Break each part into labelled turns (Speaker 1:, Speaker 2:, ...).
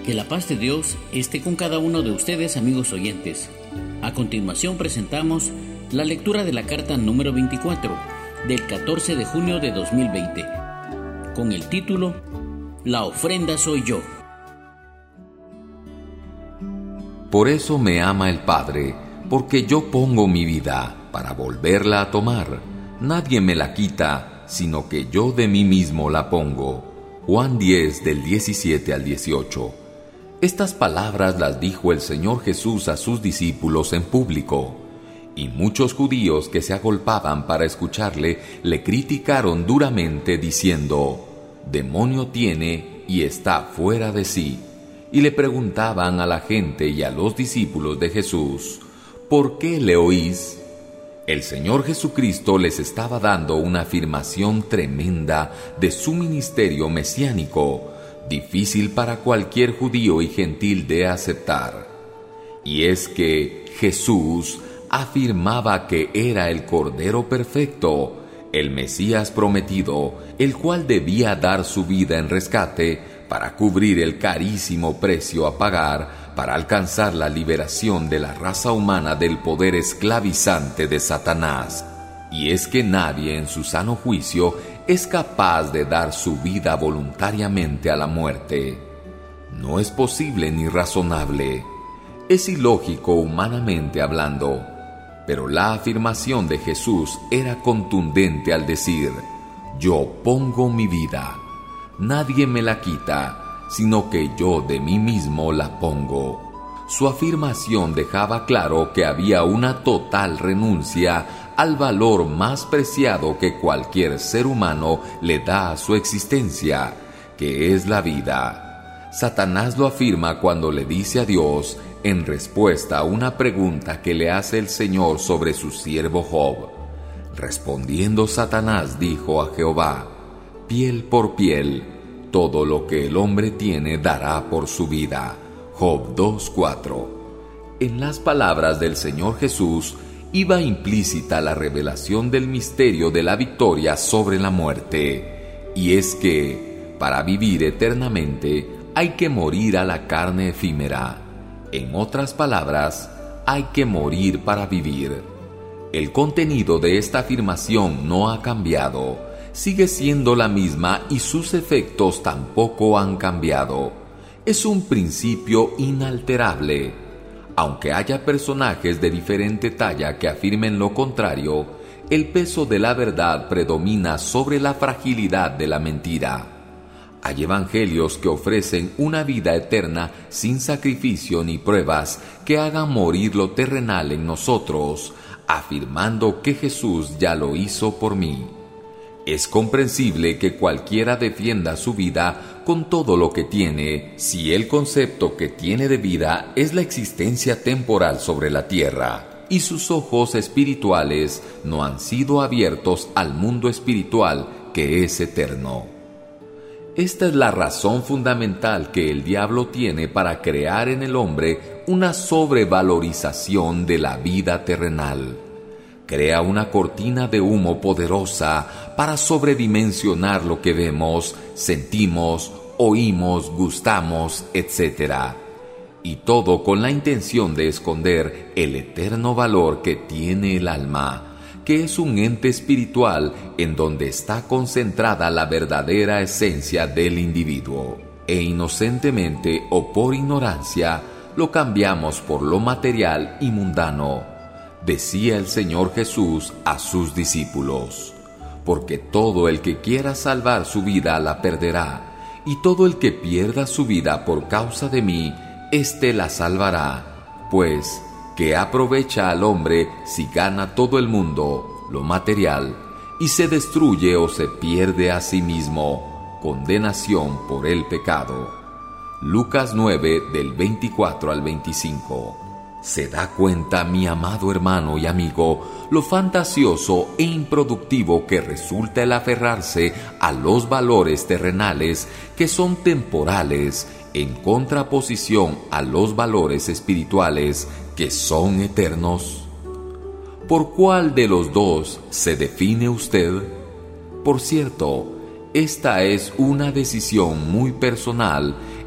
Speaker 1: Que la paz de Dios esté con cada uno de ustedes, amigos oyentes. A continuación presentamos la lectura de la carta número 24 del 14 de junio de 2020, con el título La ofrenda soy yo.
Speaker 2: Por eso me ama el Padre, porque yo pongo mi vida para volverla a tomar. Nadie me la quita, sino que yo de mí mismo la pongo. Juan 10, del 17 al 18. Estas palabras las dijo el Señor Jesús a sus discípulos en público, y muchos judíos que se agolpaban para escucharle le criticaron duramente diciendo: «Demonio tiene y está fuera de sí». Y le preguntaban a la gente y a los discípulos de Jesús: «¿Por qué le oís?». El Señor Jesucristo les estaba dando una afirmación tremenda de su ministerio mesiánico, difícil para cualquier judío y gentil de aceptar. Y es que Jesús afirmaba que era el Cordero perfecto, el Mesías prometido, el cual debía dar su vida en rescate para cubrir el carísimo precio a pagar para alcanzar la liberación de la raza humana del poder esclavizante de Satanás. Y es que nadie en su sano juicio es capaz de dar su vida voluntariamente a la muerte. No es posible ni razonable. Es ilógico humanamente hablando. Pero la afirmación de Jesús era contundente al decir: «Yo pongo mi vida. Nadie me la quita, sino que yo de mí mismo la pongo». Su afirmación dejaba claro que había una total renuncia al valor más preciado que cualquier ser humano le da a su existencia, que es la vida. Satanás lo afirma cuando le dice a Dios, en respuesta a una pregunta que le hace el Señor sobre su siervo Job. Respondiendo Satanás dijo a Jehová: «Piel por piel, todo lo que el hombre tiene dará por su vida». Job 2:4. En las palabras del Señor Jesús iba implícita la revelación del misterio de la victoria sobre la muerte. Y es que, para vivir eternamente, hay que morir a la carne efímera. En otras palabras, hay que morir para vivir. El contenido de esta afirmación no ha cambiado, sigue siendo la misma y sus efectos tampoco han cambiado. Es un principio inalterable. Aunque haya personajes de diferente talla que afirmen lo contrario, el peso de la verdad predomina sobre la fragilidad de la mentira. Hay evangelios que ofrecen una vida eterna sin sacrificio ni pruebas que hagan morir lo terrenal en nosotros, afirmando que Jesús ya lo hizo por mí. Es comprensible que cualquiera defienda su vida con todo lo que tiene, si el concepto que tiene de vida es la existencia temporal sobre la tierra, y sus ojos espirituales no han sido abiertos al mundo espiritual que es eterno. Esta es la razón fundamental que el diablo tiene para crear en el hombre una sobrevalorización de la vida terrenal. Crea una cortina de humo poderosa para sobredimensionar lo que vemos, sentimos, oímos, gustamos, etc. Y todo con la intención de esconder el eterno valor que tiene el alma, que es un ente espiritual en donde está concentrada la verdadera esencia del individuo. E inocentemente o por ignorancia lo cambiamos por lo material y mundano. Decía el Señor Jesús a sus discípulos: «Porque todo el que quiera salvar su vida la perderá, y todo el que pierda su vida por causa de mí, éste la salvará. Pues, ¿qué aprovecha al hombre si gana todo el mundo, lo material, y se destruye o se pierde a sí mismo? Condenación por el pecado». Lucas 9, del 24 al 25. ¿Se da cuenta, mi amado hermano y amigo, lo fantasioso e improductivo que resulta el aferrarse a los valores terrenales que son temporales, en contraposición a los valores espirituales que son eternos? ¿Por cuál de los dos se define usted? Por cierto, esta es una decisión muy personal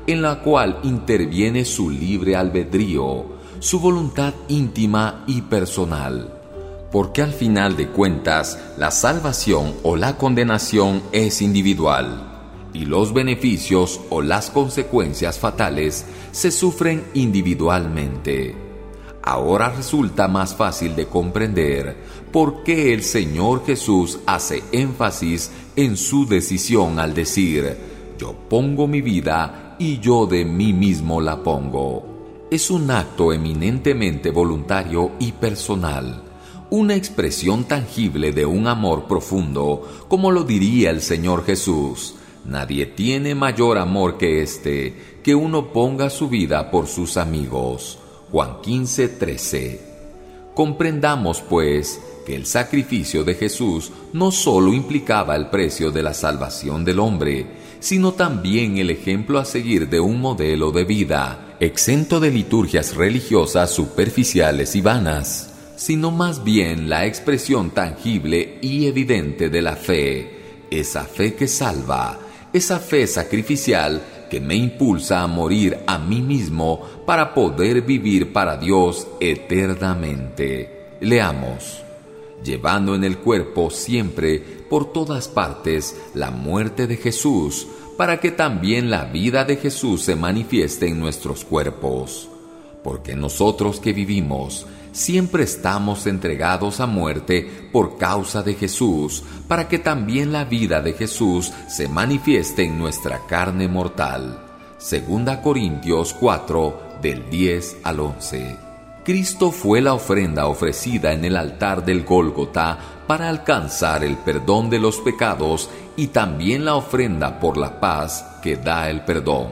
Speaker 2: en la cual interviene su libre albedrío, su voluntad íntima y personal. Porque al final de cuentas, la salvación o la condenación es individual, y los beneficios o las consecuencias fatales se sufren individualmente. Ahora resulta más fácil de comprender por qué el Señor Jesús hace énfasis en su decisión al decir: yo pongo mi vida y yo de mí mismo la pongo. Es un acto eminentemente voluntario y personal, una expresión tangible de un amor profundo, como lo diría el Señor Jesús: nadie tiene mayor amor que este, que uno ponga su vida por sus amigos. Juan 15:13. Comprendamos, pues, que el sacrificio de Jesús no solo implicaba el precio de la salvación del hombre, sino también el ejemplo a seguir de un modelo de vida, exento de liturgias religiosas superficiales y vanas, sino más bien la expresión tangible y evidente de la fe, esa fe que salva, esa fe sacrificial que me impulsa a morir a mí mismo para poder vivir para Dios eternamente. Leamos: llevando en el cuerpo siempre, por todas partes, la muerte de Jesús, para que también la vida de Jesús se manifieste en nuestros cuerpos. Porque nosotros que vivimos, siempre estamos entregados a muerte por causa de Jesús, para que también la vida de Jesús se manifieste en nuestra carne mortal. 2 Corintios 4, del 10 al 11. Cristo fue la ofrenda ofrecida en el altar del Gólgota para alcanzar el perdón de los pecados y también la ofrenda por la paz que da el perdón.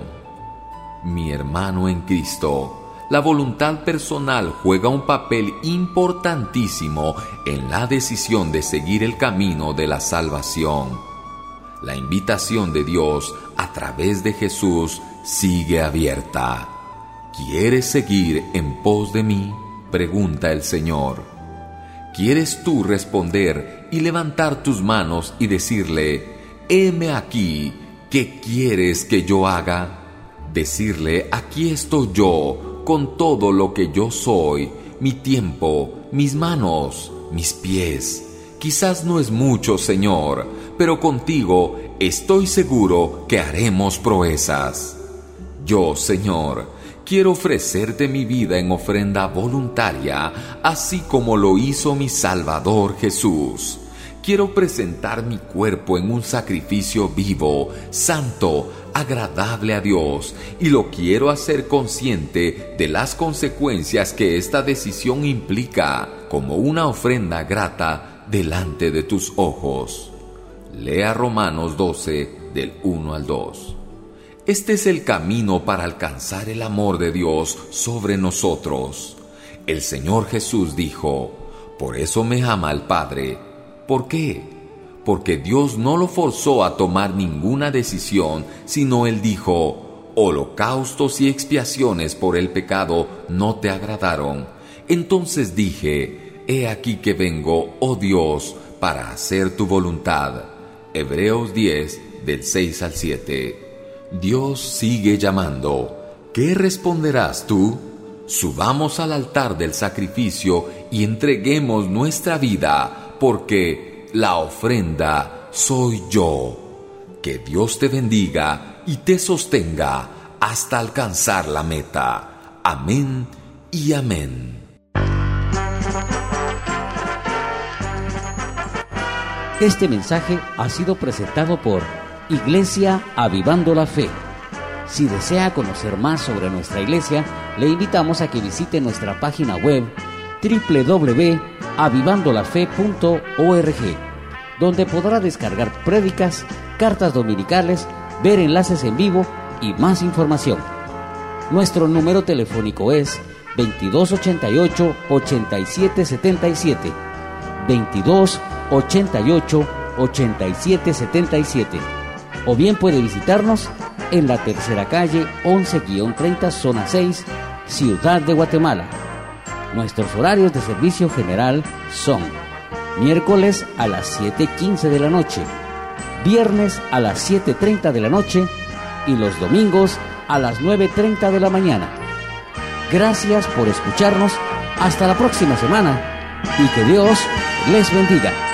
Speaker 2: Mi hermano en Cristo, la voluntad personal juega un papel importantísimo en la decisión de seguir el camino de la salvación. La invitación de Dios a través de Jesús sigue abierta. ¿Quieres seguir en pos de mí?, pregunta el Señor. ¿Quieres tú responder y levantar tus manos y decirle: heme aquí, ¿qué quieres que yo haga? Decirle: aquí estoy yo, con todo lo que yo soy, mi tiempo, mis manos, mis pies. Quizás no es mucho, Señor, pero contigo estoy seguro que haremos proezas. Yo, Señor, quiero ofrecerte mi vida en ofrenda voluntaria, así como lo hizo mi Salvador Jesús. Quiero presentar mi cuerpo en un sacrificio vivo, santo, agradable a Dios, y lo quiero hacer consciente de las consecuencias que esta decisión implica, como una ofrenda grata delante de tus ojos. Lea Romanos 12, del 1 al 2. Este es el camino para alcanzar el amor de Dios sobre nosotros. El Señor Jesús dijo: por eso me ama el Padre. ¿Por qué? Porque Dios no lo forzó a tomar ninguna decisión, sino Él dijo: holocaustos y expiaciones por el pecado no te agradaron. Entonces dije: he aquí que vengo, oh Dios, para hacer tu voluntad. Hebreos 10, del 6 al 7. Dios sigue llamando. ¿Qué responderás tú? Subamos al altar del sacrificio y entreguemos nuestra vida, porque la ofrenda soy yo. Que Dios te bendiga y te sostenga hasta alcanzar la meta. Amén y amén.
Speaker 1: Este mensaje ha sido presentado por Iglesia Avivando la Fe. Si desea conocer más sobre nuestra iglesia, le invitamos a que visite nuestra página web www.avivandolafe.org, donde podrá descargar prédicas, cartas dominicales, ver enlaces en vivo y más información. Nuestro número telefónico es 2288-8777, 2288-8777, o bien puede visitarnos en la tercera calle 11-30, zona 6, Ciudad de Guatemala. Nuestros horarios de servicio general son: miércoles a las 7:15 de la noche, viernes a las 7:30 de la noche y los domingos a las 9:30 de la mañana. Gracias por escucharnos. Hasta la próxima semana y que Dios les bendiga.